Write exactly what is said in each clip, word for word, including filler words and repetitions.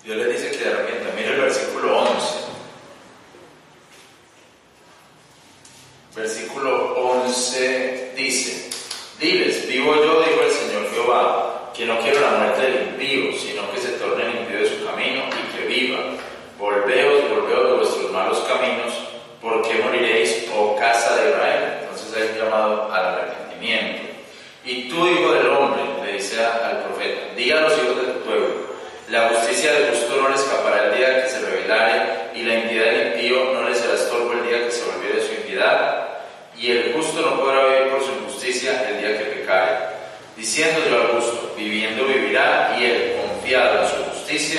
Dios les dice que se arrepientan. Mire el versículo once. Versículo once dice: diles, vivo yo, dijo el Señor Jehová, que no quiero la muerte del impío, sino que se torne el impío de su camino y que viva. Volveos, volveos de vuestros malos caminos, ¿por qué moriréis, oh casa de Israel? Entonces hay un llamado al arrepentimiento. Y tú, hijo del hombre, le dice al profeta, diga a los hijos de tu pueblo: la justicia del justo no le escapará el día que se rebelare, y la impiedad del impío no le será estorbo el día que se volviere de su impiedad, y el justo no podrá vivir por su injusticia el día que pecare. Diciendo yo al justo, viviendo vivirá, y él, confiado en su justicia,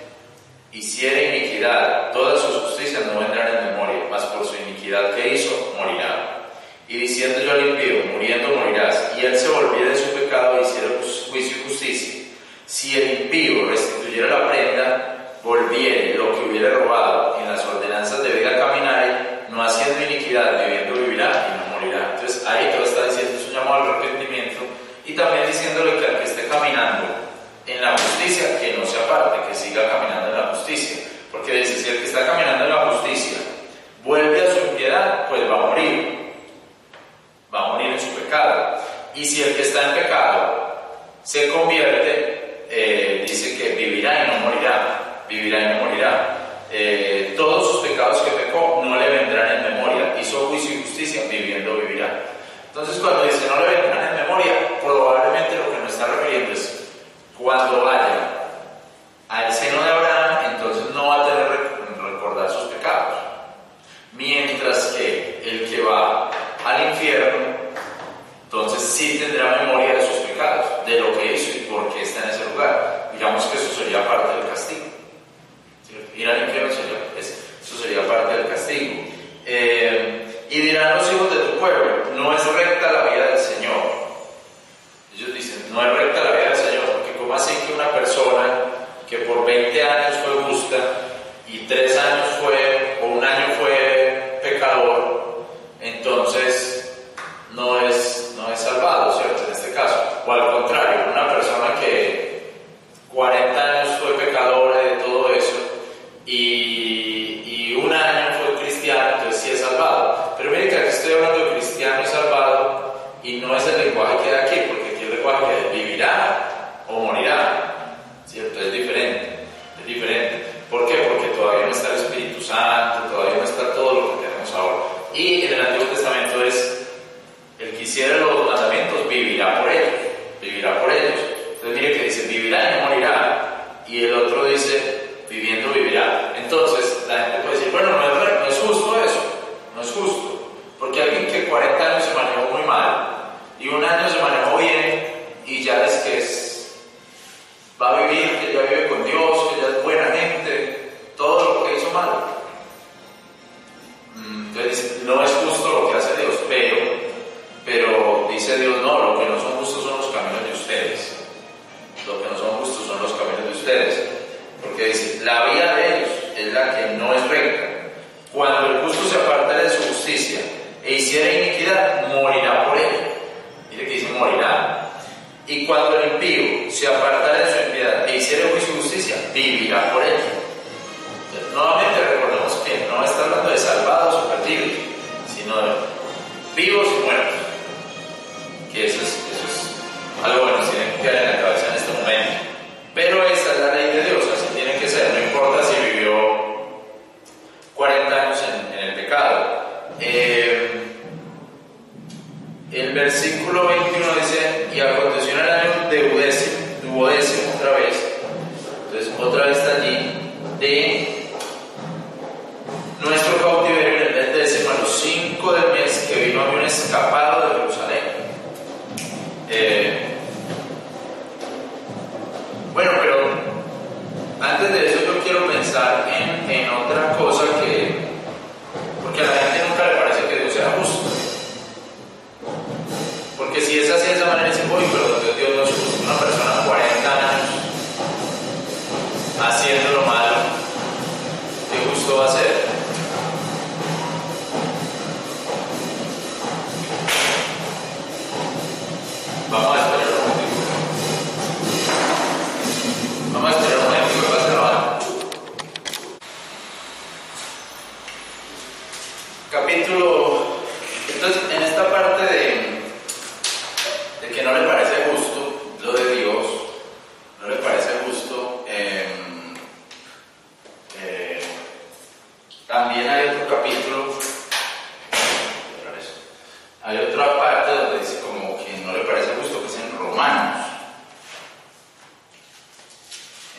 hiciere iniquidad, todas sus justicias no vendrán en memoria, mas por su iniquidad que hizo, morirá. Y diciendo yo al impío, muriendo morirás, y él se volviera de su pecado y hiciera juicio y justicia. Si el impío restituyera la prenda, volviere lo que hubiera robado, en las ordenanzas de vida caminare, no haciendo iniquidad, viviendo vivirá y no morirá. Entonces ahí todo está diciendo, es un llamado al arrepentimiento, y también diciéndole que al que esté caminando en la justicia, que no se aparte, que siga caminando en la justicia. Porque dice, si el que está caminando en la justicia vuelve a su impiedad, pues va a morir. Va a morir en su pecado. Y si el que está en pecado se convierte, eh, dice que vivirá y no morirá. Vivirá y no morirá. Eh, todos sus pecados que pecó no le vendrán en memoria. Hizo juicio y justicia, viviendo vivirá. Entonces cuando dice no le vendrán en memoria, probablemente lo que nos está refiriendo es cuando vaya al seno de Abraham, entonces no va a tener que recordar sus pecados. Mientras que el que va al infierno, entonces sí tendrá memoria de sus pecados, de lo que hizo y por qué está en ese lugar. Digamos que eso sería parte del castigo. Ir al infierno sería, eso sería parte del castigo. Eh, y dirán los hijos de tu pueblo, no es recta la vida del Señor. Ellos dicen, no es recta la vida del Señor, porque ¿cómo así que una persona que por veinte años fue justa y tres años fue, o un año fue pecador, entonces no es, no es salvado, ¿cierto? En este caso. O al contrario, una persona que cuarenta años fue pecador de todo eso y, y un año fue cristiano, entonces sí es salvado. Pero mire que aquí estoy hablando de cristiano y salvado y no es el lenguaje que hay aquí, porque aquí el lenguaje que es vivirá o morirá, ¿cierto? Es diferente, es diferente. ¿Por qué? Porque todavía no está el Espíritu Santo, todavía no está todo lo que tenemos ahora. Y en el Antiguo Testamento es, el que hiciera los mandamientos vivirá por ellos, vivirá por ellos. Entonces mire que dice, vivirá y no morirá. Y el otro dice, viviendo vivirá. Entonces la gente puede decir, bueno, no es, no es justo eso, no es justo. Porque alguien que cuarenta años se manejó muy mal y un año se manejó bien y ya es que es, va a vivir, que ya vive con Dios, que ya es buena gente, todo lo que hizo mal. Entonces no es justo lo que hace Dios, pero, pero dice Dios, no, lo que no son justos son los caminos de ustedes. Lo que no son justos son los caminos de ustedes. Porque dice, la vida de ellos es la que no es recta. Cuando el justo se aparte de su justicia e hiciera iniquidad, morirá por ello. Mire que dice morirá. Y cuando el impío se apartara de su impiedad e hiciera juicio y justicia, vivirá por ello. Entonces, nuevamente recordemos que no está hablando de salvados o perdidos, sino de vivos y muertos. Que eso es, eso es algo que nos tiene que quedar en la cabeza en este momento. Pero esa es la ley de Dios, así tiene que ser, no importa si vivió cuarenta años en, en el pecado. Eh, el versículo veintiuno dice, y aconteció en el año duodécimo, duodécimo otra vez, entonces otra vez está allí, de nuestro cautiverio en el mes décimo, a los cinco del mes, que vino a mí un escapado de Jerusalén. Eh, bueno, pero antes de eso yo quiero pensar en, en otra cosa que, porque a la gente nunca le parece que Dios sea justo. Porque si es así de esa manera, dice, uy, pero Dios no es justo. Una persona cuarenta años haciendo lo malo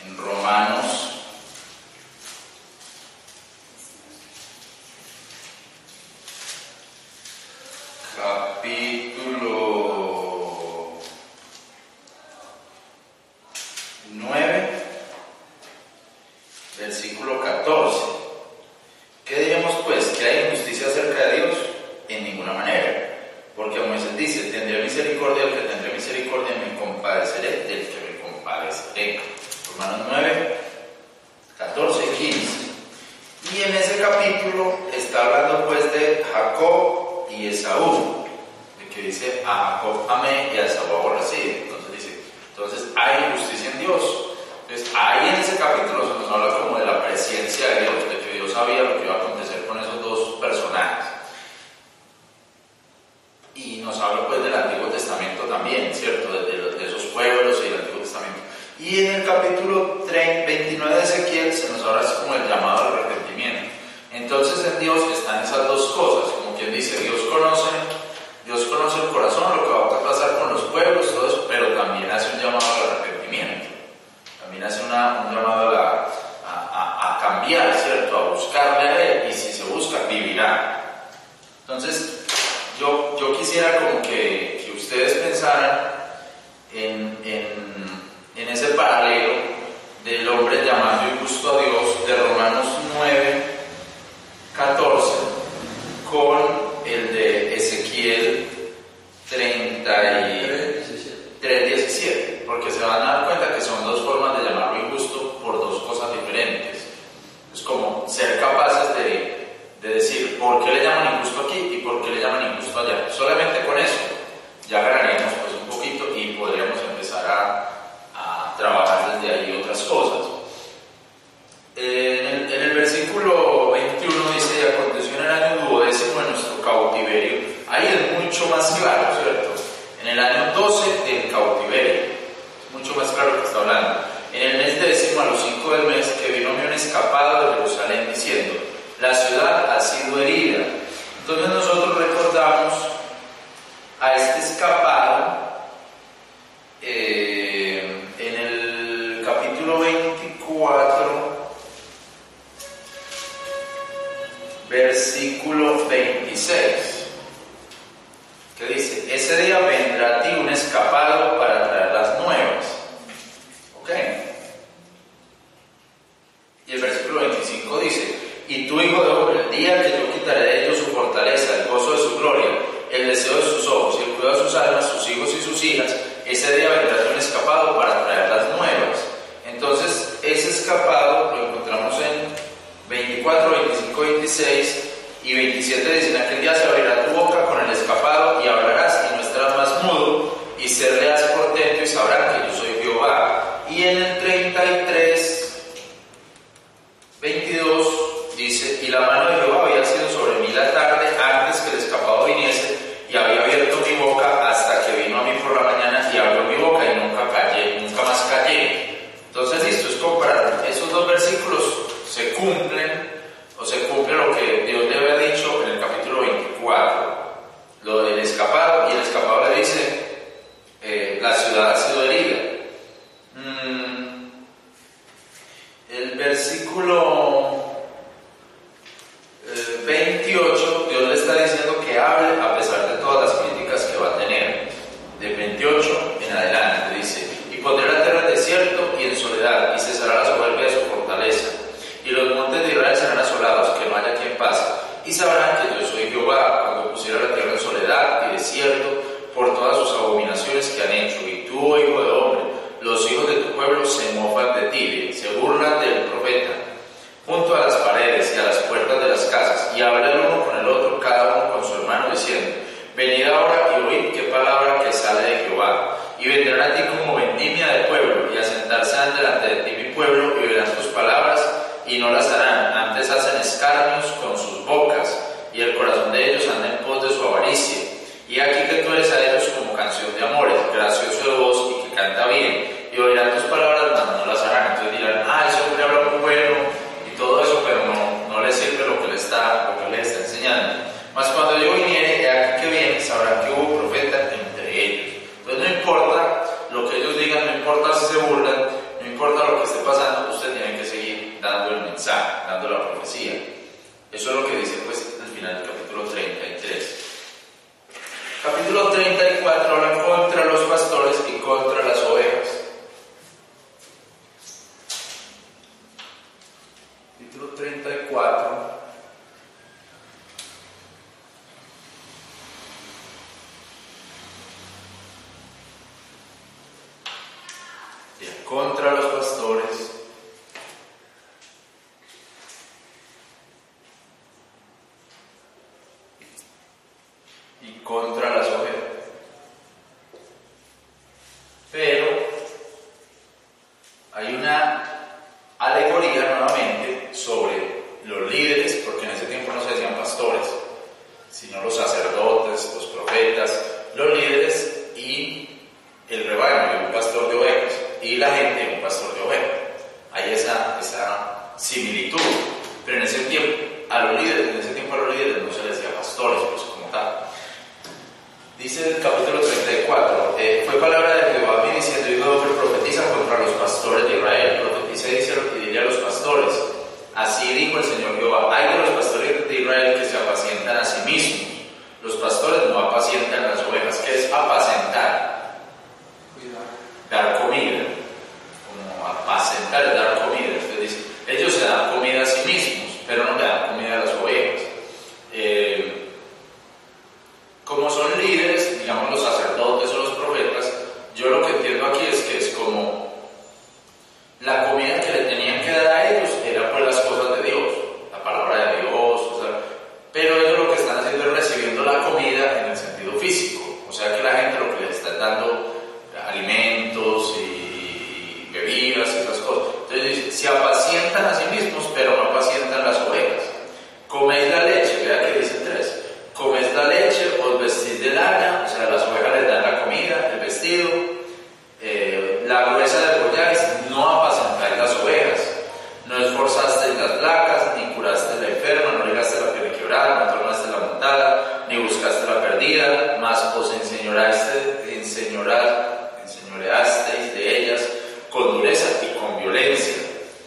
en Romanos capítulo nueve, versículo catorce. ¿Qué diremos pues? ¿Que hay injusticia acerca de Dios? En ninguna manera. Porque Moisés dice, tendré misericordia del que tendré misericordia, me compadeceré del que me compadeceré. Romanos nueve, catorce y quince. Y en ese capítulo está hablando pues de Jacob y Esaú, de que dice, a Jacob amé y a Esaú aborrecí. Entonces dice, entonces hay justicia en Dios. Entonces ahí en ese capítulo se nos habla como de la presencia de Dios, de que Dios sabía lo que iba a acontecer con esos dos personajes. Y nos habla pues del Antiguo Testamento también, ¿cierto? De, de, de esos pueblos y del Antiguo Testamento. Y en el capítulo veintinueve de Ezequiel se nos habla así como el llamado al arrepentimiento. Entonces en Dios están esas dos cosas, como quien dice, Dios conoce, Dios conoce el corazón, lo que va a pasar con los pueblos, todo eso, pero también hace un llamado al arrepentimiento. También hace una, un llamado a, la, a, a, a cambiar, ¿cierto? A buscarle a Él, y si se busca, vivirá. Entonces, Yo, yo quisiera como que, que ustedes pensaran en, en, en ese paralelo del hombre llamando injusto a Dios de Romanos nueve, catorce con el de Ezequiel treinta y tres, diecisiete, porque se van a dar cuenta que son dos formas de llamarlo injusto por dos cosas diferentes. Es como ser capaces de de decir por qué le llaman injusto aquí y por qué le llaman injusto allá. Solamente con eso ya ganaríamos pues un poquito y podríamos empezar a, a trabajar desde ahí otras cosas. Eh, en, el, en el versículo veintiuno dice, y aconteció en el año duodécimo de nuestro cautiverio. Ahí es mucho más claro, ¿cierto? En el año doce del cautiverio, es mucho más claro que está hablando. En el mes décimo, a los cinco del mes, que vino un escapado de Jerusalén diciendo, la ciudad ha sido herida. Entonces nosotros recordamos a este escapado eh, en el capítulo veinticuatro, versículo veintiséis, que dice, ese día vendrá a ti un escapado para traer las nuevas. ¿Ok? Y el versículo veinticinco dice, y tú, hijo de hombre, el día que yo quitaré de ellos su fortaleza, el gozo de su gloria, el deseo de sus ojos y el cuidado de sus almas, sus hijos y sus hijas, ese día vendrá un escapado para traer las nuevas. Entonces, ese escapado lo encontramos en veinticuatro, veinticinco, veintiséis y veintisiete. Dicen, aquel día se abrirá tu boca con el escapado y hablarás y no estarás más mudo y serás portento y sabrán que yo soy Jehová. Y en el treinta y tres, veintidós, dice, y la mano de Jehová había sido sobre mí la tarde antes que el escapado viniese, y había abierto mi boca hasta que vino a mí por la mañana y abrió mi boca y nunca callé, nunca más callé. Entonces, listo, es como para esos dos versículos se cumplen, o se cumple lo que Dios le había dicho en el capítulo veinticuatro, lo del escapado, y el escapado le dice, eh, la ciudad ha sido herida. Mm, el versículo veintiocho, Dios le está diciendo que hable a pesar de todas las críticas que va a tener. De veintiocho en adelante dice, y pondré la tierra en desierto y en soledad, y cesará la soberbia de su fortaleza, y los montes de Israel serán asolados, que no haya quien pase, y sabrán que yo soy Jehová, cuando pusiera la tierra en soledad y desierto por todas sus abominaciones que han hecho. Y tú, hijo de hombre, los hijos de tu pueblo se mofan de ti, se burlan del profeta junto a las paredes y a las puertas de las casas, y habla el uno con el otro, cada uno con su hermano, diciendo, venid ahora y oíd qué palabra que sale de Jehová. Y vendrán a ti como vendimia de pueblo, y asentarse delante de ti mi pueblo, y oirán tus palabras, y no las harán. Antes hacen escarnios con sus bocas, y el corazón de ellos anda en pos de su avaricia. Y aquí que tú eres a ellos como canción de amores, gracioso de voz y que canta bien, y oirán tus palabras, mas no las harán. Entonces dirán, ah, ese hombre habla muy bueno, y todo eso, pero no, no les sirve lo que le está, lo que le está enseñando. Mas cuando yo viniere, he aquí que viene, sabrán que hubo profeta entre ellos. Entonces no importa lo que ellos digan, no importa si se burlan, no importa lo que esté pasando está dando la profecía. Eso es lo que dice pues al final del capítulo treinta y tres. Capítulo treinta y cuatro habla contra los pastores y contra las ovejas. Capítulo treinta y cuatro. Contra los pastores y contra las ovejas. Pero hay una alegoría nuevamente sobre los líderes, porque en ese tiempo no se decían pastores, sino los sacerdotes, los profetas, los líderes y el rebaño, un pastor de ovejas, y la gente, un pastor de ovejas. Hay esa, esa similitud, pero en ese tiempo a los líderes, en ese tiempo a los líderes no se les decía pastores, pues como tal. Dice el capítulo treinta y cuatro, eh, fue palabra de Jehová a mí diciendo, hijo que profetiza contra los pastores de Israel, profetiza y dice lo que diría a los pastores. Así dijo el Señor Jehová, hay de los pastores de Israel que se apacientan a sí mismos. Los pastores no apacientan las ovejas. ¿Qué es apacentar? Dar comida, como apacentar es dar comida. Entonces dice, ellos se dan comida a sí mismos, pero no le dan comida a las ovejas. Eh, como son líderes, digamos los sacerdotes o los profetas, yo lo que entiendo aquí es que es como la comida que le tenían que dar a ellos era por las cosas de Dios, la palabra de Dios, o sea, pero ellos lo que están haciendo es recibiendo la comida en el sentido físico, o sea que la gente lo que les está dando alimentos y bebidas y esas cosas. Entonces dice, se apacientan a sí mismos, pero no apacientan las ovejas. Coméis la leche, vea que dice tres. Coméis la leche, os vestís de lana, o sea, las ovejas les dan la comida, el vestido, eh, la gruesa degolláis, no apacentáis las ovejas. No esforzasteis las placas, ni curaste la enferma, no ligaste la piel quebrada, no tornaste la montada, ni buscaste la perdida, mas os enseñoraste, enseñoraste enseñoreasteis de ellas con dureza y con violencia,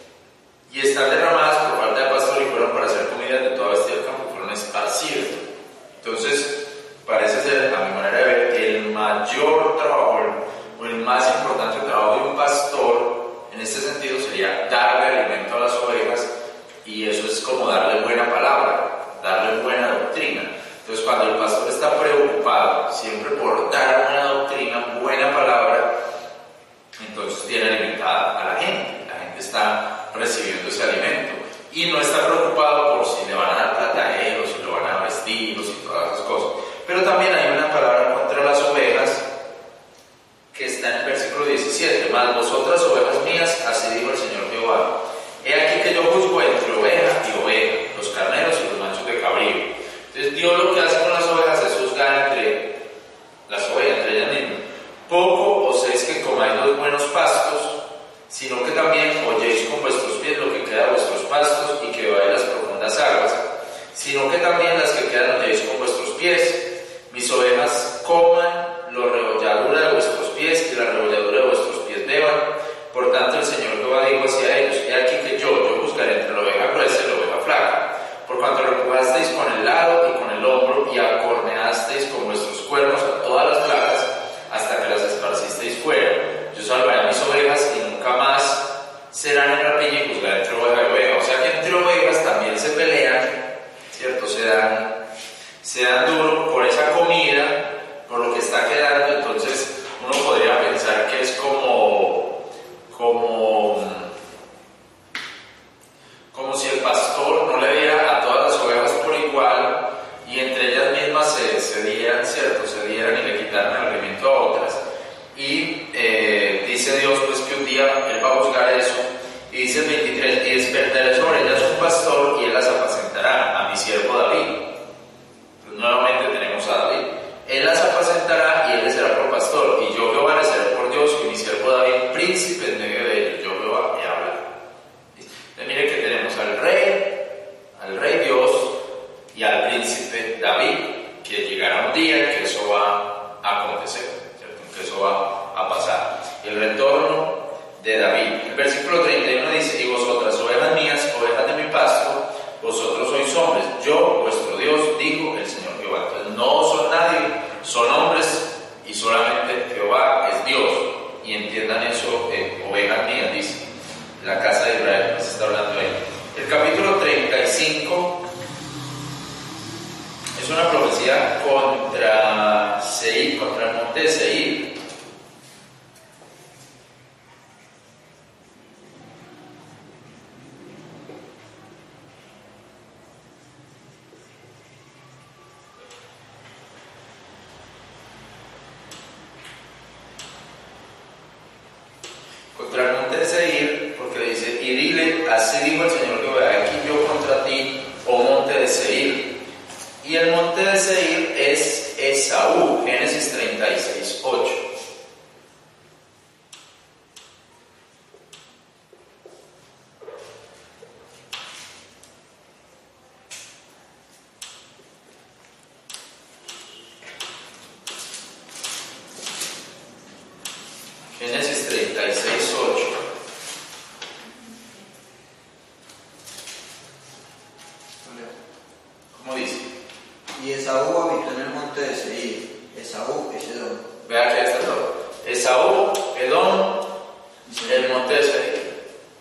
y están derramadas por falta de pastor y fueron para hacer comida de toda bestia del campo, fueron esparcidas. Entonces, parece ser, a mi manera de ver, el mayor trabajo o el más importante trabajo de un pastor en este sentido sería darle alimento a las ovejas, y eso es como darle buena palabra, darle buena doctrina. Entonces, cuando el pastor está preocupado siempre por dar buena doctrina, buena palabra, entonces tiene alimentada a la gente. La gente está recibiendo ese alimento y no está preocupado por si le van a dar plata a él o si lo van a vestir o si todas esas cosas. Pero también hay una palabra contra las ovejas que está en el versículo diecisiete. Mas vosotras, ovejas mías, así dijo el Señor Jehová, he aquí que yo juzgo entre oveja y oveja, los carneros y los machos de cabrío. Entonces Dios lo que hace con las ovejas es juzgar entre las ovejas, entre ellas mismas. Poco os es que comáis los buenos pastos, sino que también holléis con vuestros pies lo que queda de vuestros pastos y que bebáis las profundas aguas, sino que también las que quedan holléis con vuestros pies. Mis ovejas coman la rebolladura de vuestros pies y la rebolladura de vuestros pies beban. Por tanto el Señor Jehová dijo hacia ellos, he aquí que yo, yo juzgaré entre la oveja gruesa y la oveja flaca. Por cuanto repujasteis con el lado y con el hombro y acorneasteis con vuestros cuernos a todas las placas hasta que las esparcisteis fuera. Yo salvaré a mis ovejas y nunca más serán en rapilla y juzgaré entre oveja y oveja. O sea que entre ovejas también se pelean, ¿cierto? Se dan, se dan duro por esa comida, por lo que está quedando. Entonces uno podría pensar que es como, como, como si el pastor no le diera a todas las ovejas por igual y entre ellas mismas se, se dieran, ¿cierto? Se dieran y le quitaran el alimento a otras. Y eh, dice Dios pues que un día Él va a juzgar eso, y dice el veintitrés, y despertaré sobre ellas un pastor y Él las apacentará, a mi siervo David. Entonces, nuevamente tenemos a David. Él las apacentará y Él les será por pastor, y yo Jehová les seré por Dios, y mi siervo David príncipe en medio de ellos. Yo Jehová he hablado. Entonces mire que tenemos al rey, al rey Dios y al príncipe David, que llegará un día en que eso va a acontecer, ¿cierto? Que eso va a pasar. El retorno de David. El versículo treinta y uno dice, y vosotras, ovejas mías, ovejas de mi pasto, hombres, yo, vuestro Dios, dijo el Señor Jehová. Entonces no son nadie, son hombres y solamente Jehová es Dios. Y entiendan eso, eh, ovejas mías, dice, la casa de Israel, se está hablando ahí. El capítulo treinta y cinco es una profecía contra Seir, contra el monte de Seir. Contra el monte de Seir, porque le dice, y dile, así dijo el Señor Jehová, aquí yo contra ti, oh monte de Seir. Y el monte de Seir es Esaú, Génesis treinta y seis, ocho. Génesis treinta y seis, ocho. ¿Cómo dice? Y Esaú habitó en el monte de Seir. Esaú es Edom. Vea que está todo. Esaú, Edom, el monte de Seir.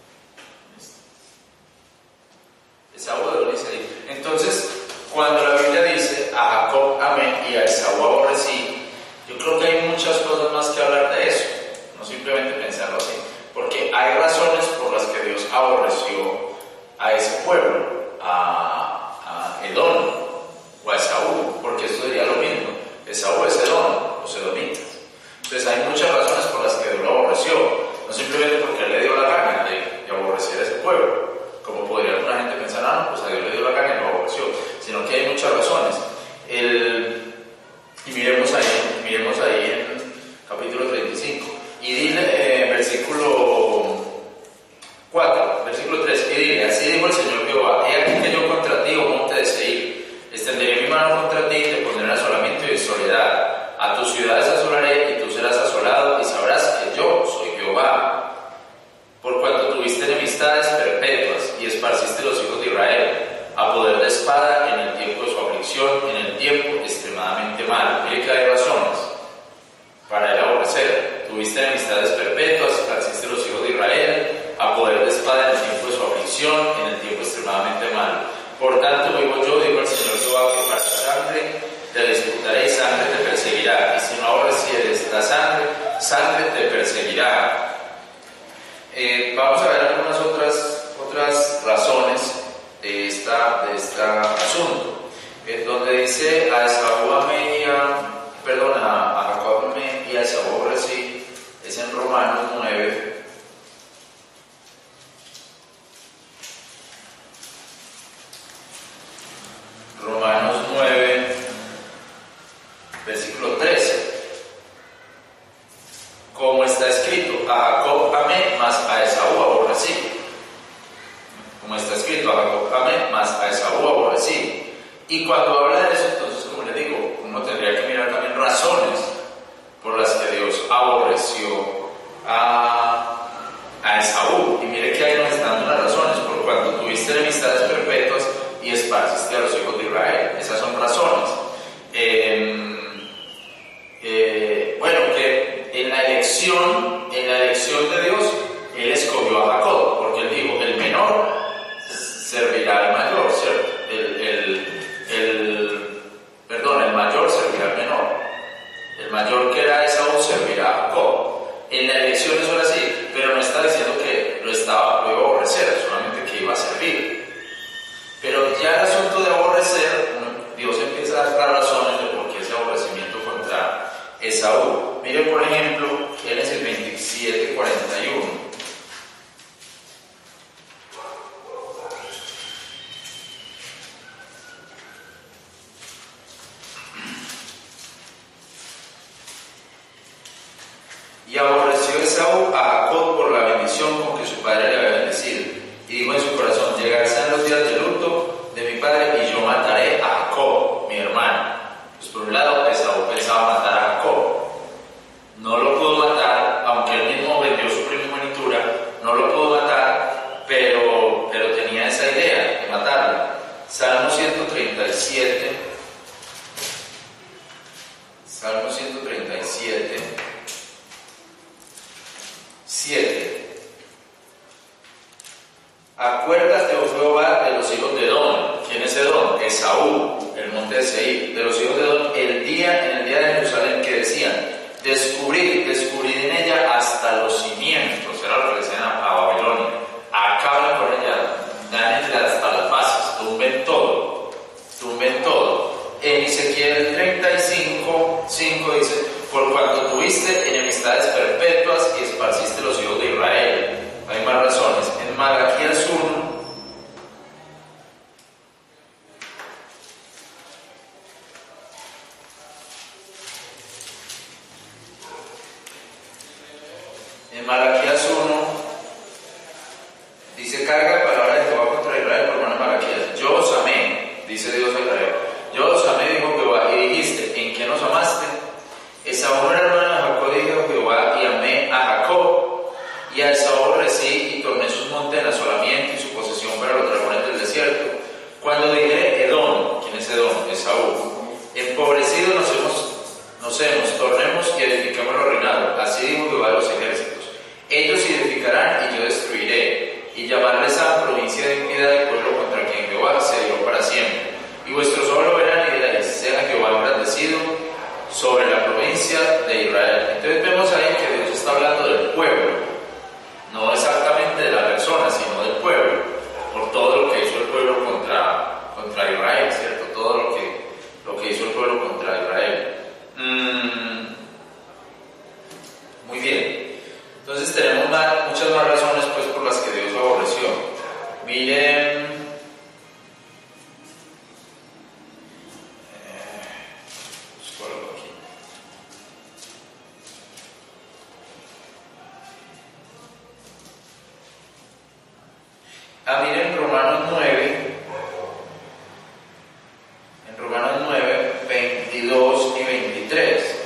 Esaú, Edom y Seir. Entonces, cuando la Biblia dice a Jacob amé y a Esaú aborrecí, yo creo que hay muchas cosas más que hablar de eso. No simplemente pensarlo así. Porque hay razones por las que Dios aborreció a ese pueblo, a, a Edom o a Esaú, porque eso sería lo mismo. Esaú es Edom, los edomitas. Entonces hay muchas razones por las que Dios lo aborreció, no simplemente porque Él le dio la gana de, de aborrecer a ese pueblo, como podría alguna gente pensar, ah, pues a Dios le dio la gana y lo aborreció, sino que hay muchas razones. El, y miremos ahí, miremos ahí en capítulo treinta y cinco, y dile, eh, versículo cuatro, versículo tres, y dile, así dijo el Señor Jehová, he aquí que yo contra ti, oh monte de Seir, extenderé mi mano contra ti y te pondré en asolamiento y en soledad. A tus ciudades asolaré y tú serás asolado y sabrás que yo soy Jehová. Por cuanto tuviste enemistades perpetuas y esparciste los hijos de Israel a poder de espada en el tiempo de su aflicción, en el tiempo extremadamente malo. Mire que hay razones para él aborrecer. Tuviste enemistades perpetuas, esparciste los hijos de Israel a poder de espada en el tiempo de su aflicción, en el tiempo extremadamente malo. Por tanto, vivo yo, digo el Señor Jehová, que para sangre te disputaré y sangre te perseguirá. Y si no aborrecieres la sangre, sangre te perseguirá. Eh, vamos a ver algunas otras, otras razones de esta, de este asunto. Eh, donde dice a Esaú amé y a, perdón, a, a Jacob amé y a Esaú aborrecí, es en Romanos nueve. Romanos nueve, versículo trece. Como está escrito, a Jacob amé, mas a Esaú aborrecí. Como está escrito, a Jacob amé, mas a Esaú aborrecí. Y cuando habla de eso, entonces, como le digo, uno tendría que mirar también razones por las que Dios aborreció a, a Esaú. Y mire que ahí nos están dando las razones. Por cuanto tuviste enemistades perpetuas y esparciste a los hijos de Israel. Esas son razones. Eh, eh, bueno, que en la elección, en la elección de Dios, Él escogió a Jacob, porque Él dijo, el menor servirá al mayor, ¿cierto? El, el, el, perdón, el mayor servirá al menor. El mayor que era Esaú servirá a Jacob. En la elección eso era así, pero no está diciendo que lo estaba, lo iba a aborrecer, solamente que iba a servir. Pero ya el asunto de aborrecer, Dios empieza a dar razones de por qué ese aborrecimiento contra Esaú. Miren, por ejemplo, Génesis veintisiete, cuarenta y uno. Y aborreció Esaú a Jacob por la bendición con que su padre le había bendecido. Y dijo en su corazón, llegarán los días de luto de mi padre y yo mataré a Jacob, mi hermano. Pues por un lado, Esaú pensaba matar a Jacob. No lo pudo matar, aunque él mismo vendió su primogenitura, no lo pudo matar, pero, pero tenía esa idea de matarlo. Salmo siete. Salmo ciento treinta y siete. siete. Acuérdate, oh Jehová, de los hijos de Edom. ¿Quién es Edom? Esaú, el monte de Seir. De los hijos de Edom, el día, en el día de Jerusalén, que decían: descubrid, descubrid en ella hasta los cimientos. Era lo que decían a, a Babilonia. Acaben con ella, danenle hasta las bases, tumben todo, tumben todo. En Ezequiel treinta y cinco, cinco dice: por cuanto tuviste enemistades perpetuas y esparciste los hijos de Israel. Hay más razones. En Malaquías uno, en Malaquías uno dice: carga palabra de Jehová contra Israel por mano de Malaquías. Yo os amé, dice Dios a Israel. Yo os amé, dijo Jehová, y dijiste: ¿en qué nos amaste? Esaú era hermano de Jacob, dijo Jehová, y amé a Jacob. Y a Esaú aborrecí y torné sus montes en asolamiento y su posesión para los dragones del desierto. Cuando dije Edom, ¿quién es Edom? Esaú. Empobrecidos nos hemos, nos hemos, tornemos y edifiquemos lo reinado. Así dijo Jehová de los ejércitos. Ellos edificarán y yo destruiré, y llamarles a provincia de impiedad y pueblo contra quien Jehová se dio para siempre. Y vuestros ojos lo verán y diréis: sea Jehová engrandecido sobre la provincia de Israel. Entonces vemos ahí que Dios está hablando del pueblo. No exactamente de la persona, sino del pueblo, por todo lo que hizo el pueblo contra, contra Israel, ¿cierto? Todo lo que, lo que hizo el pueblo contra Israel. Mm, muy bien. Entonces tenemos más, muchas más razones pues, por las que Dios lo aborreció. Miren, Ah, miren Romanos nueve, en Romanos nueve, veintidós y veintitrés,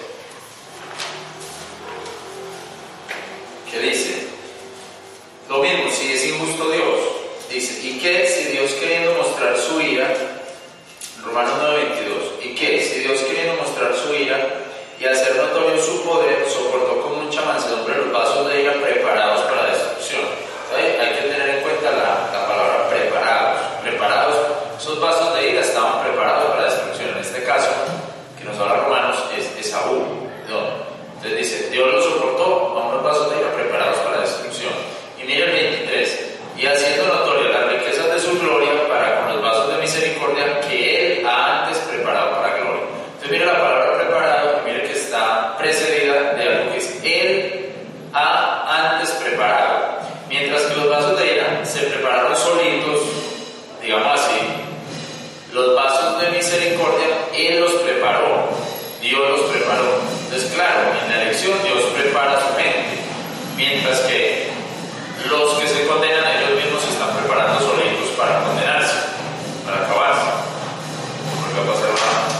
que dice, lo mismo, si es injusto Dios, dice, ¿y qué si Dios queriendo mostrar su ira, Romanos nueve, veintidós, ¿y qué si Dios queriendo mostrar su ira y hacer notorio su poder, soportó con mucha mansedumbre los vasos de ira preparados para la destrucción? ¿Sabe? Hay que tener en cuenta la, la palabra preparados. Preparados, esos vasos de ira estaban preparados para la destrucción. En este caso, que nos habla Romanos, es Esaú. Entonces dice, Dios lo soportó a unos vasos de ira preparados para la destrucción. Y mire el veintitrés, y haciendo notoria las riquezas de su gloria para con los vasos de misericordia que Él ha antes preparado para gloria. Entonces mire la palabra preparado, y mire que está precedida de algo que es Él ha antes preparado. Mientras que los vasos de ira se prepararon solitos, digamos así, los vasos de misericordia, Él los preparó, Dios los preparó. Entonces, claro, en la elección Dios prepara a su gente, mientras que los que se condenan ellos mismos se están preparando solitos para condenarse, para acabarse. Porque va a pasar una...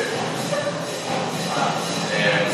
Eh,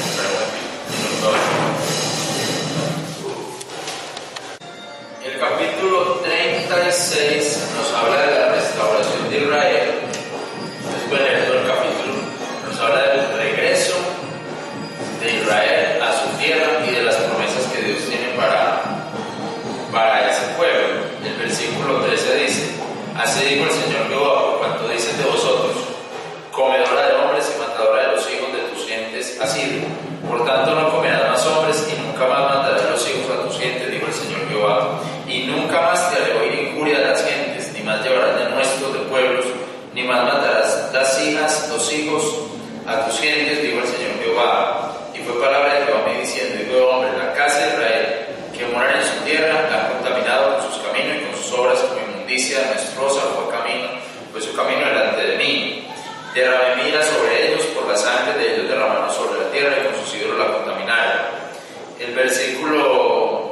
El capítulo treinta y seis nos habla de la restauración de Israel. Después de todo el capítulo nos habla del regreso de Israel a su tierra y de las promesas que Dios tiene para, para ese pueblo. El versículo trece dice: así dijo el Señor Jehová, por cuanto dicen de vosotros, comedora de hombres y matadora de los hijos de tus gentes has sido. Por tanto no comerás más hombres y nunca más matarás los hijos a tus gentes, dijo el Señor Jehová. Y nunca más te haré oír injuria de las gentes, ni más llevarás denuestos de pueblos, ni más matarás las hijas, los hijos a tus gentes, dijo el Señor Jehová. Y fue palabra de Jehová me diciendo: hijo de hombre, la casa de Israel, que moran en su tierra, la han contaminado con sus caminos y con sus obras, como inmundicia menstruosa fue camino, fue su camino delante de mí. Derramé mi ira sobre ellos, por la sangre de ellos derramaron sobre la tierra, y con sus ídolos la contaminaron. El versículo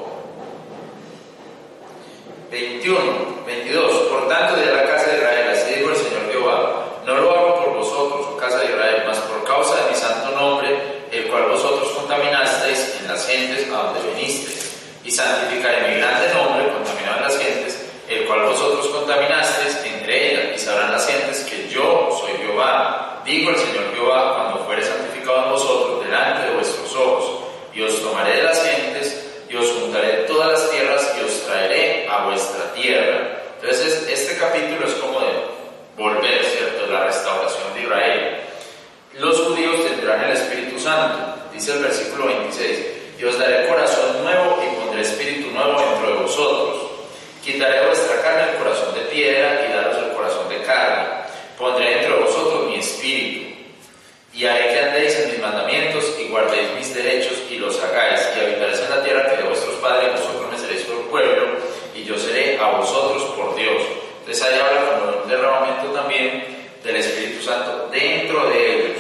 veintiuno, veintidós, por tanto de la casa de Israel, así dijo el Señor Jehová, no lo hago por vosotros, oh casa de Israel, mas por causa de mi santo nombre, el cual vosotros contaminasteis en las gentes a donde vinisteis, y santificaré mi grande nombre, contaminado en las gentes, el cual vosotros contaminasteis entre ellas, y sabrán las gentes que yo soy este capítulo es como de volver, ¿cierto? La restauración de Israel. Los judíos tendrán el Espíritu Santo, dice el versículo veintiséis, y os daré corazón nuevo y pondré espíritu nuevo dentro de vosotros. Quitaré de vuestra carne el corazón de piedra y daros el corazón de carne. Pondré dentro de vosotros mi espíritu, y haré que andéis en mis mandamientos y guardéis mis derechos y los hagáis, y habitaréis en la tierra que de vuestros padres, vosotros me seréis por pueblo, y yo seré a vosotros por Dios. Entonces ahí habla como de un derramamiento también del Espíritu Santo dentro de ellos.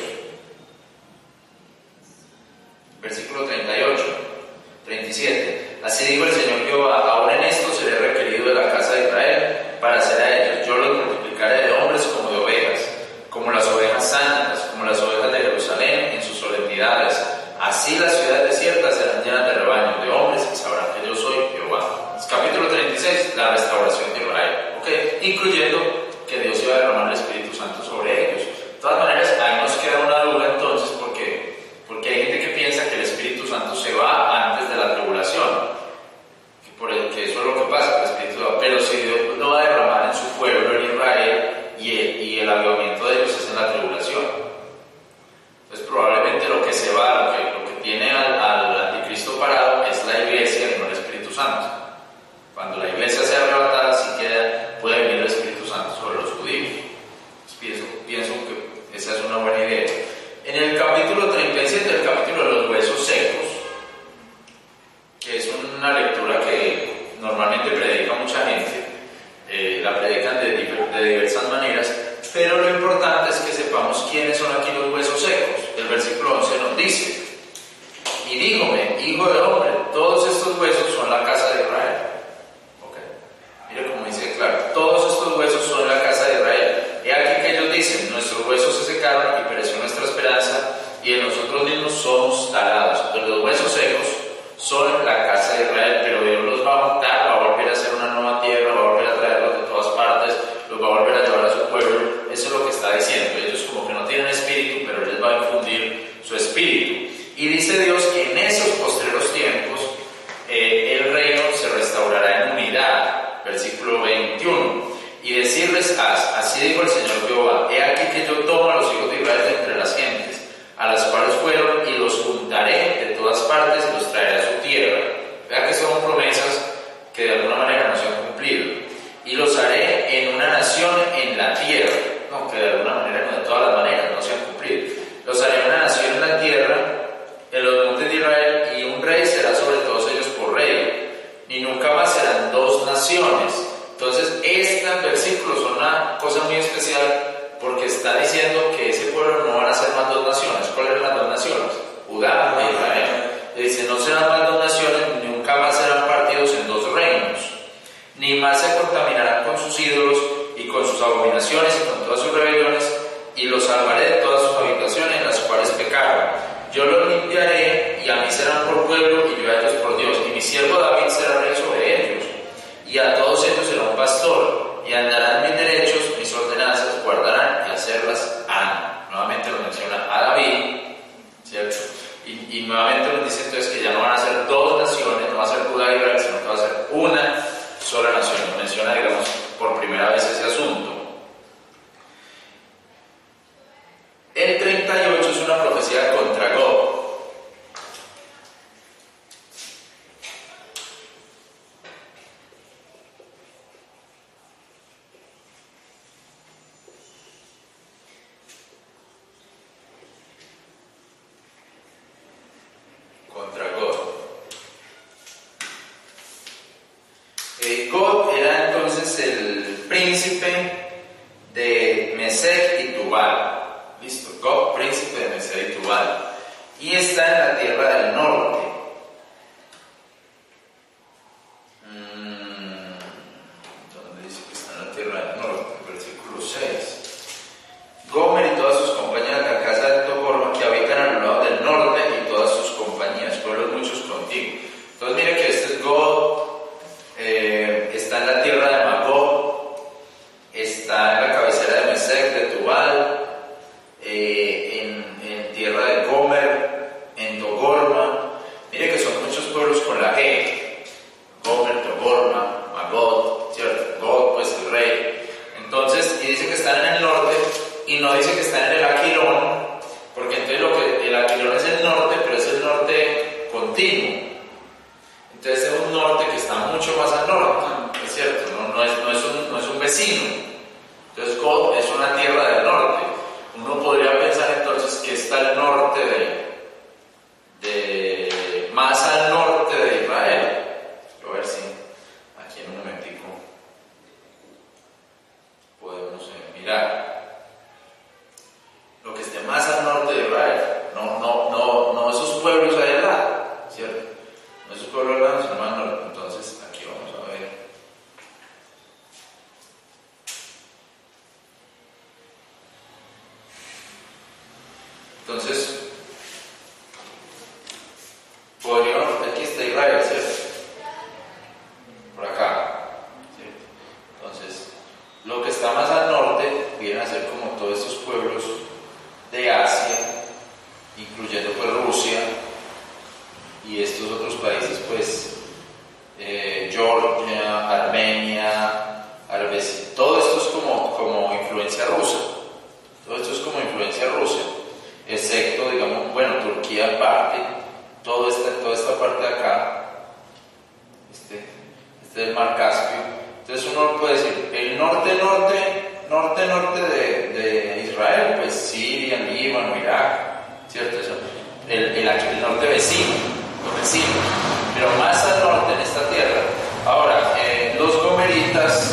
Versículo treinta y ocho, treinta y siete. Así dijo el Señor Jehová: ahora en esto seré requerido de la casa de Israel para hacer a ellos. Yo los multiplicaré de hombres como de ovejas, como las ovejas santas, como las ovejas de Jerusalén en sus solemnidades. Así las ciudades desiertas serán llenas de rebaños de hombres y sabrán que yo soy Jehová. Capítulo treinta y seis, la restauración de Israel, ¿okay? Incluyendo que Dios iba a derramar el Espíritu Santo sobre ellos. De todas maneras, ahí nos queda una duda entonces, porque, porque hay gente que piensa que el Espíritu Santo se va antes de la tribulación, que, por el, que eso es lo que pasa, que el Espíritu va, pero si Dios lo va a derramar en su pueblo, en Israel, y el, y el avivamiento de ellos es en la tribulación. Entonces probablemente lo que se va, lo que, lo que tiene al, al anticristo parado es la iglesia y no el Espíritu Santo. Cuando la iglesia sea arrebatada, sí queda, puede venir el Espíritu Santo sobre los judíos. Entonces, pienso, pienso que esa es una buena idea. En el capítulo treinta y siete, el capítulo de los huesos secos, que es una lectura que normalmente predica mucha gente, eh, la predican de, de diversas maneras, pero lo importante es que sepamos quiénes son aquí los huesos secos. El versículo once nos dice: y díjome, hijo de hombre, todos estos huesos son la casa de Israel. Mira como dice claro, todos estos huesos son la casa de Israel. He aquí que ellos dicen: nuestros huesos se secaron y pereció nuestra esperanza, y en nosotros mismos somos talados. Entonces los huesos secos son la casa de Israel, pero Dios los va a montar, va a volver a hacer una nueva tierra, va a volver a traerlos de todas partes, los va a volver a llevar a su pueblo. Eso es lo que está diciendo. Ellos como que no tienen espíritu, pero les va a infundir su espíritu. Y dice Dios que en esos postreros tiempos eh, el reino se restaurará en unidad. Versículo veintiuno, y decirles: haz, así dijo el Señor Jehová, he aquí que yo tomo a los hijos de Israel de entre las gentes, a las cuales fueron, y los juntaré de todas partes y los traeré a su tierra. Vea que son promesas que de alguna manera no se han cumplido. Y los haré en una nación en la tierra, no, que de alguna manera, no de todas las maneras, no se han cumplido. Los haré en una nación en la tierra, en los montes de Israel, y un rey será sobre todos ellos por rey. Y nunca más serán dos naciones. Entonces, estos versículos son una cosa muy especial porque está diciendo que ese pueblo no van a ser más dos naciones. ¿Cuáles son las dos naciones? Judá e Israel. Le dice: no serán más dos naciones, nunca más serán partidos en dos reinos, ni más se contaminarán con sus ídolos y con sus abominaciones y con todas sus rebeliones, y los salvaré de todas sus habitaciones en las cuales pecaron. Yo los limpiaré, y a mí serán por pueblo, y yo a ellos por Dios. Y mi siervo David será rey sobre ellos. Y a todos ellos será un pastor. Y andarán mis derechos, mis ordenanzas, guardarán y hacerlas han. Nuevamente lo menciona a David, ¿cierto? Y, y nuevamente nos dice entonces que ya no van a ser dos naciones, no va a ser Judá y Israel, sino que va a ser una sola nación. Nos menciona, digamos, por primera vez ese asunto. El treinta y ocho es una profecía contra Gog. Contra Gog. Eh, Gog era entonces el príncipe de Mesec y Tubal. Listo, Gog, príncipe de Mesec y Tubal, y está en la tierra del norte. Mm, ¿Dónde dice que está en la tierra del norte? Versículo seis. Gomer y todas sus compañías de la casa de Togarma, que habitan al lado del norte, y todas sus compañías, pueblos muchos contigo. Entonces mire que este es Gog, eh, está en la tierra de Magog, está en la cabecera de Mesec, de Tubal, Eh, en, en tierra de Gomer, en Togarma, no dice que está en el Aquilón, porque entonces lo que, el Aquilón es el norte, pero es el norte continuo. Entonces es un norte que está mucho más al norte, es cierto, no, no, es, no, es, un, no es un vecino. Entonces God es una tierra del norte. Uno podría pensar entonces que está al norte de, de más al norte de Israel. Voy a ver si aquí en un momentico podemos eh, mirar lo que esté más al norte de Israel. No, no, no, no esos pueblos ahí al lado, ¿cierto? No esos pueblos al lado, sino más al norte. Entonces aquí vamos a ver. Entonces, podríamos, aquí está Israel, ¿cierto? Por acá, ¿cierto? Entonces, lo que está más al norte viene a ser como todos estos pueblos de Asia, incluyendo pues Rusia y estos otros países, pues eh, Georgia, Armenia, Arabia, todo esto es como, como influencia rusa, todo esto es como influencia rusa. Excepto, digamos, bueno, Turquía aparte, toda esta, toda esta parte de acá, este, este es el mar Caspio. Entonces uno puede decir, el norte, norte, norte, norte de, de Israel, pues Siria, Líbano, Irak, ¿cierto? Eso, el, el, el norte vecino, los vecinos, pero más al norte en esta tierra. Ahora, eh, los gomeritas,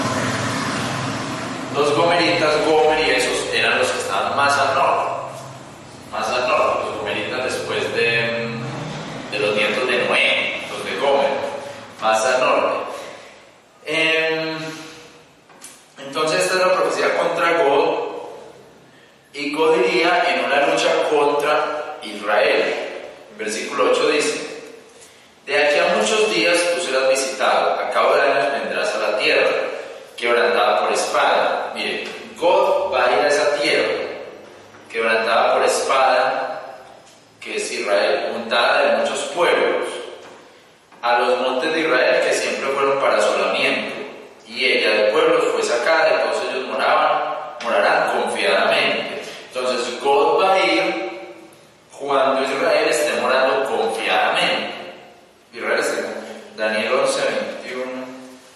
los gomeritas, Gomer y esos eran los que estaban más al norte. Más al norte, los gomeritas después de, de los nietos de Noé, los de Gomer, más al norte. Eh, entonces esta es la profecía contra God, y God iría en una lucha contra Israel. En versículo ocho dice: de aquí a muchos días tú serás visitado, a cabo de años vendrás a la tierra, quebrantada por espada. Miren, God va a ir a esa tierra quebrantada por espada, que es Israel, juntada de muchos pueblos, a los montes de Israel que siempre fueron para asolamiento, y ella de pueblos fue sacada, y todos ellos moraban, morarán confiadamente. Entonces God va a ir cuando Israel esté morando confiadamente. Israel esté, Daniel once, veintiuno.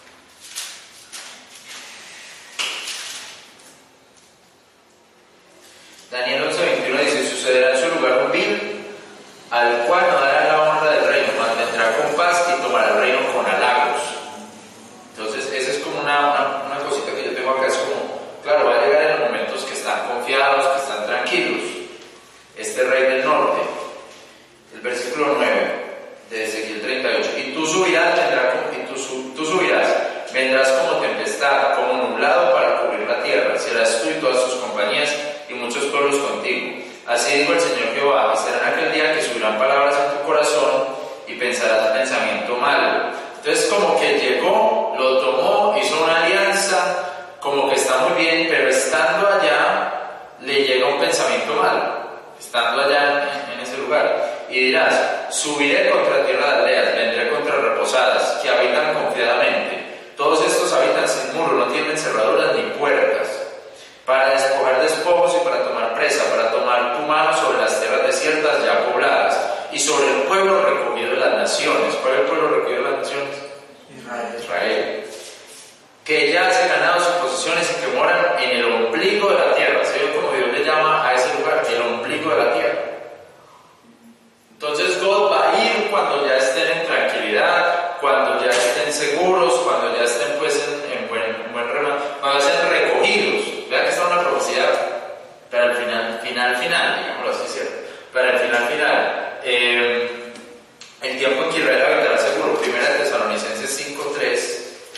Daniel once, veintiuno dice: sucederá en su lugar un vil, al cual no dará la honra del reino, mantendrá con paz y tomará el reino con halagos. Entonces, esa es como una, una, una cosita que yo tengo acá, es como, claro, va a llegar en los momentos que están confiados, que están tranquilos, este rey del norte. El versículo nueve de Ezequiel treinta y ocho: y tú subirás, vendrá con, y tú, tú subirás, vendrás como tempestad, como nublado para cubrir la tierra, serás tú y todas tus compañías y muchos pueblos contigo. Así dijo el Señor Jehová: y será en aquel día que subirán palabras en tu corazón y pensarás pensamiento malo. Entonces, como que llegó, lo tomó, hizo una alianza, como que está muy bien, pero estando allá le llega un pensamiento malo, estando allá en, en ese lugar. Y dirás: subiré contra tierra de aldeas, vendré contra reposadas, que habitan confiadamente. Todos estos habitan sin muro, no tienen cerraduras ni puertas, para despojar despojos y para tomar presa, para tomar tu mano sobre las tierras desiertas ya pobladas, y sobre el pueblo recogido de las naciones. ¿Cuál es el pueblo recogido de las naciones? Israel. Israel. Que ya se ganado sus posesiones y que moran en el ombligo de la tierra. ¿Se ve como Dios le llama a ese lugar? El ombligo de la tierra. Entonces God va a ir cuando ya estén en tranquilidad, cuando ya estén seguros, cuando ya estén pues en, en buen, en buen remanso, cuando estén recogidos. Vean que está una profecía para el final, final, final, digámoslo así, ¿cierto? Para el final, final. Eh, el tiempo en que Israel habitará seguro. Primera de Tesalonicenses cinco tres.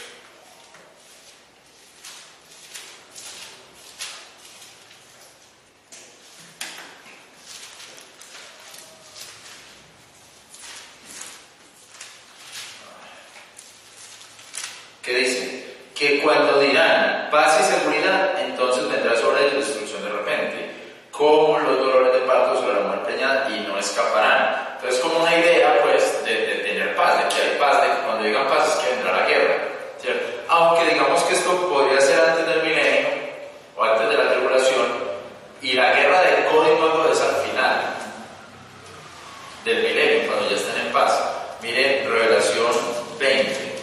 ¿Qué dice? Que cuando dirán paz y seguridad, entonces vendrá sobre ellos destrucción de repente, como los dolores de parto sobre la mujer preñada, y no escaparán. Entonces, como una idea, pues, de, de tener paz, de que hay paz, de que cuando digan paz es que vendrá la guerra, ¿cierto? Aunque digamos que esto podría ser antes del milenio, o antes de la tribulación, Y la guerra de Gog y Magog es al final del milenio, cuando ya estén en paz. Miren Revelación veinte.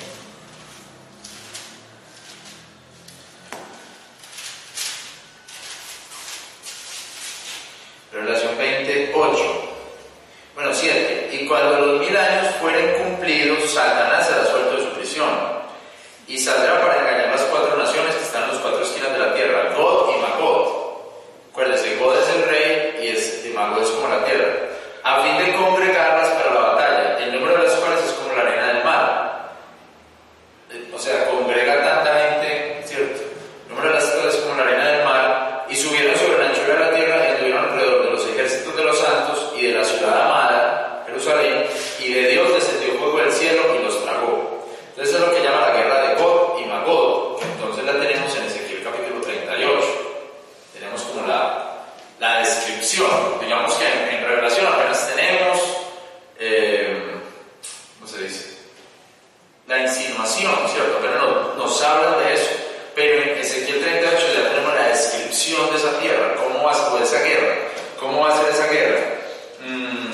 Revelación veinte, ocho. Bueno, siete. Y cuando los mil años fueren cumplidos, Satanás será suelto de su prisión y saldrá para engañar las cuatro naciones que están en los cuatro esquinas de la tierra, Gog y Magog. Acuérdense, Gog es el rey y, es, y Magog es como la tierra, a fin de congregarlas para la batalla, el número de las cuales es como la arena del mar. O sea, congrega tanta gente, ¿cierto? El número de las cuales es como la arena del mar, y subieron sobre la anchura de la tierra y anduvieron alrededor de los ejércitos de los santos y de la ciudad amada, Jerusalén, y de Dios descendió fuego del cielo y los tragó. Entonces es lo que llama la guerra de Gog y Magog. Entonces la tenemos en Ezequiel capítulo treinta y ocho. Tenemos como la, la descripción. Digamos que en, en Revelación apenas tenemos, eh, ¿cómo se dice? La insinuación, ¿cierto? Apenas nos, nos hablan de eso. Pero en Ezequiel treinta y ocho ya tenemos la descripción de esa tierra. ¿Cómo va a ser esa guerra? ¿Cómo va a ser esa guerra? Mm,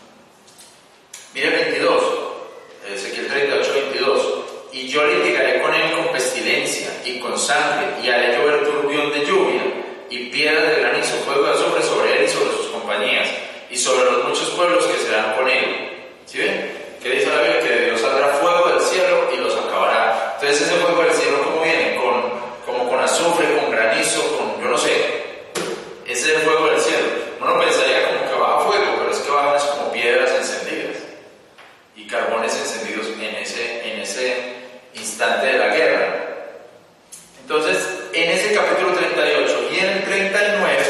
mire veintidós. Ezequiel treinta y ocho, veintidós. Y yo litigaré con él con pestilencia y con sangre, y haré llover turbión de lluvia, y piedra de granizo, fuego de azufre sobre él y sobre sus compañías, y sobre los muchos pueblos que serán con él. ¿Sí ven? ¿Qué dice la Biblia? Que de Dios saldrá fuego del cielo y los acabará. Entonces ese fuego del cielo, ¿cómo viene? Con, como con azufre, con granizo, con, yo no sé. Ese es el fuego del cielo. Uno pensaría como que baja fuego, pero es que bajan es como piedras encendidas y carbones encendidos en ese, en ese instante de la guerra. Entonces, en ese capítulo treinta y ocho y en el treinta y nueve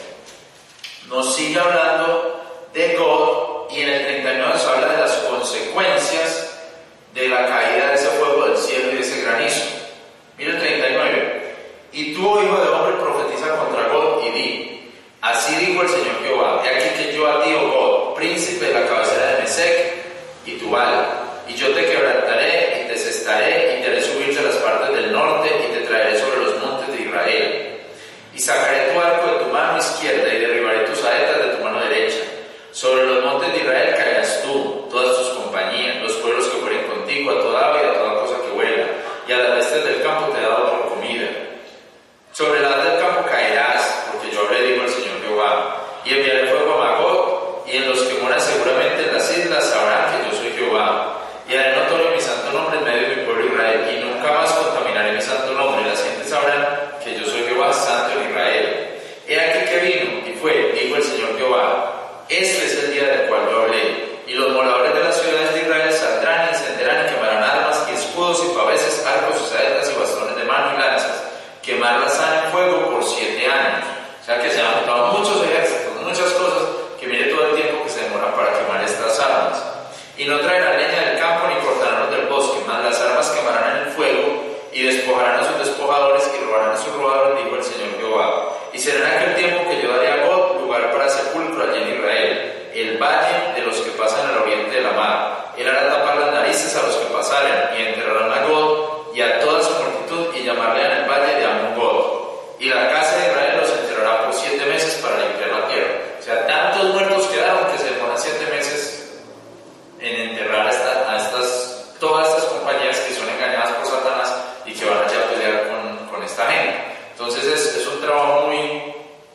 nos sigue hablando de Gog, y en el treinta y nueve nos habla de las consecuencias de la caída de ese fuego del cielo y de ese granizo. Mira el treinta y nueve. Y tú, hijo de hombre, profetiza contra Gog y di: así dijo el Señor Jehová, he aquí que yo a ti, oh Gog, príncipe de la cabecera de Mesec y Tubal, y yo te quebrantaré y te cestaré y te haré subir de las partes del norte y te traeré sobre los montes de Israel, y sacaré tu arco de tu mano izquierda y derribaré tus saetas de tu mano derecha. Sobre los montes de Israel caerás tú, todas tus compañías, los pueblos que fueren contigo, a toda ave y a toda cosa que vuela, y a las bestias del campo te he dado por comida. Sobre las del campo caerás, porque yo hablé, dijo el Señor Jehová, y enviaré fuego a Magog, y en los que moran seguramente en las islas sabrán que yo soy Jehová, y haré notorio mi santo nombre en medio de mi pueblo Israel, y nunca más contaminaré mi santo nombre, y las gentes sabrán que yo soy Jehová, santo en Israel. He aquí que vino, y fue, dijo el Señor Jehová, este es el día del cual yo hablé, y los moradores de las ciudades de Israel saldrán y encenderán y quemarán armas y escudos y paveses, arcos y saetas y bastones de mano y lanzas, quemarlas en fuego por siete años. O sea que se han juntado muchos ejércitos, muchas cosas, que mire todo el tiempo que se demoran para quemar estas armas. Y no traerán leña del campo ni cortarán los del bosque, mas las armas quemarán en el fuego, y despojarán a sus despojadores y robarán a sus robadores, dijo el Señor Jehová. Y será en aquel tiempo que yo daré a Gog lugar para sepulcro allí en Israel, el valle de los que pasan al oriente de la mar. Él hará tapar las narices a los que pasaren, y enterrarán a Gog y a toda su multitud, y llamarle en el valle de Amon-Gog. Y la casa de Israel los enterrará por siete meses para limpiar la tierra. O sea, tantos muertos quedaron que se demoran siete meses en enterrar a, esta, a estas, todas estas compañías que son engañadas por Satanás y que van allá a pelear con, con esta gente. Entonces es, es un trabajo muy,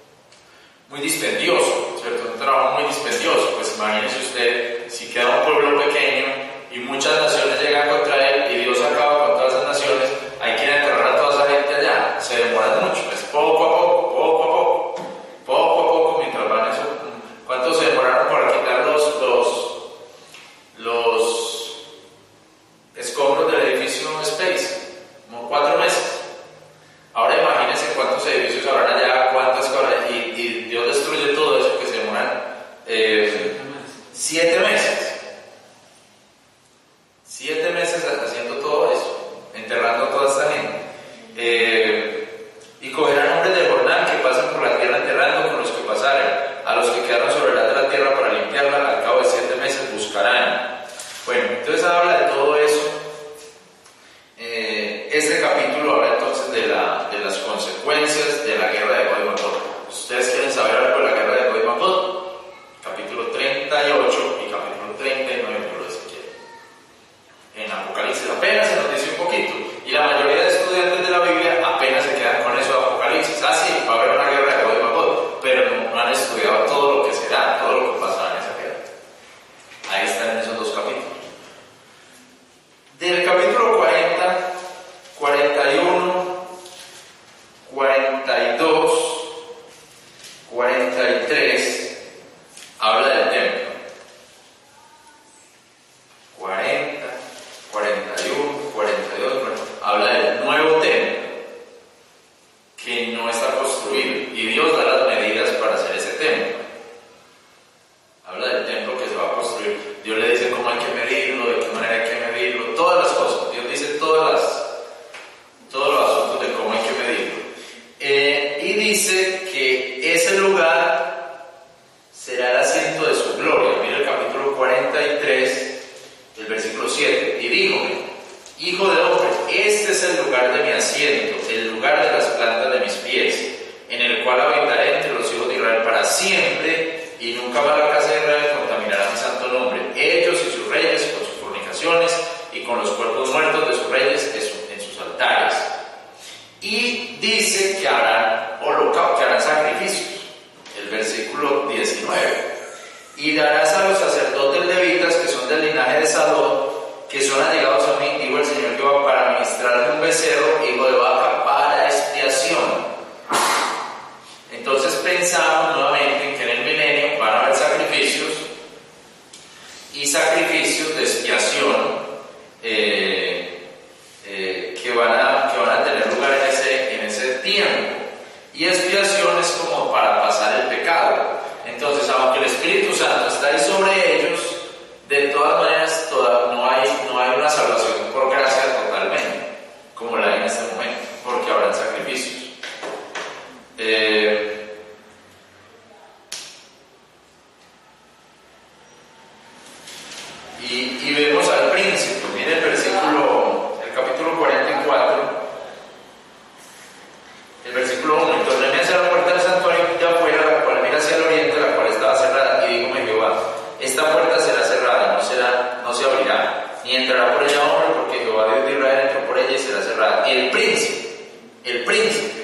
muy dispendioso, ¿cierto? Un trabajo muy dispendioso. Pues imagínese usted, si queda un pueblo pequeño y muchas naciones llegan contra él y Dios acaba con todas esas naciones, hay que enterrar a toda esa gente allá. Se demora mucho, es poco a poco, poco a poco, poco a poco, mientras van eso. ¿Cuánto se demoraron para quitar los, los, los escombros del edificio Space? Como cuatro meses. Ahora imagínense cuántos edificios habrán allá, cuántas cosas, y, y Dios destruye todo eso, que se demoran eh, siete meses. Siete meses haciendo todo eso, enterrando a toda esta gente. Eh, y cogerán hombres de jornal que pasen por la tierra enterrando con los que pasaren, a los que quedaron sobre la de la tierra para limpiarla, al cabo de siete meses buscarán. Bueno, entonces habla de todo eso. Eh, este capítulo habla entonces de, la, de las consecuencias de la guerra de Gog y Magog. Ustedes quieren saber asiento, el lugar de las plantas de mis pies, en el cual habitaré entre los hijos de Israel para siempre, y nunca más la casa de Israel contaminará mi santo nombre. Ellos y sus reyes con sus fornicaciones y con los cuerpos muertos de sus reyes en sus altares. Y dice que harán holocaustos, que harán sacrificios. El versículo diecinueve. Y darás a los sacerdotes levitas que son del linaje de Salón, que son allegados a mí, dijo el Señor Jehová, para ministrar un becerro, hijo de vaca, para expiación. Entonces pensamos nuevamente que en el milenio van a haber sacrificios y sacrificios de expiación eh, eh, que, van a, que van a tener lugar en ese, en ese tiempo. Y expiación es como para pasar el pecado. Entonces, aunque el Espíritu Santo está ahí sobre ellos, de todas maneras toda, no, hay, no hay una salvación por gracia totalmente, como la hay en este momento, porque habrán sacrificios. Eh, y, y vemos al príncipe, mire el versículo, el capítulo cuarenta y cuatro, el versículo uno. Y tornéme hacia la puerta del santuario de afuera, la cual mira hacia el oriente, la cual estaba cerrada, y díjome Jehová: esta puerta será cerrada, no, será, no se abrirá, ni entrará por ella hombre, porque Jehová Dios de Israel entró por ella y será cerrada. Y el príncipe, el príncipe,